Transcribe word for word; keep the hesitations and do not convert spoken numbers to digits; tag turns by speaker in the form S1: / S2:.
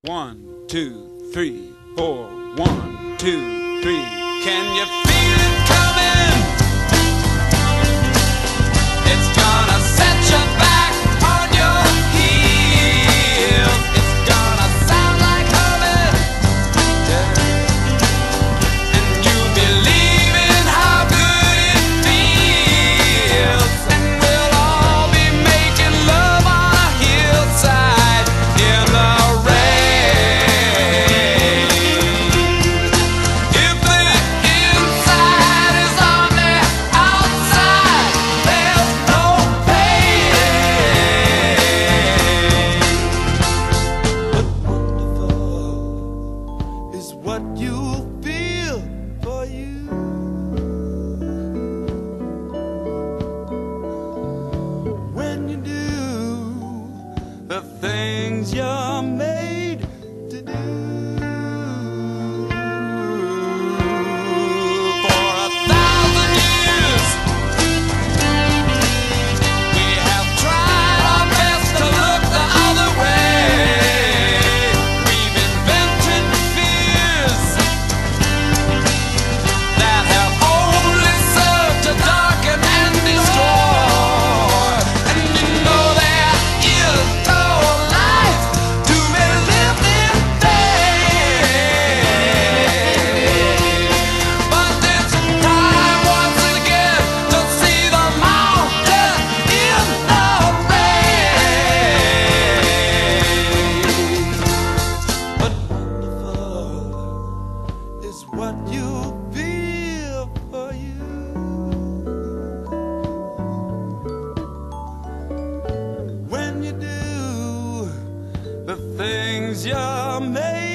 S1: One, two, three, four. One, two, three. Can you feel it coming? It's gonna set you back on your heels. It's gonna sound like humming, yeah. And you'll believe in how good it feels. And we'll all be making love on a hillside in the rain. What you feel for you. When you do the things you're made to do. For a thousand years we have tried our best to look the other way. We've invented fears that have only served to darken and destroy. And you know there is no life to be lived in vain. But it's time once again to see the mountain in the rain. But wonderful is what you feel for you. When you do the things you're made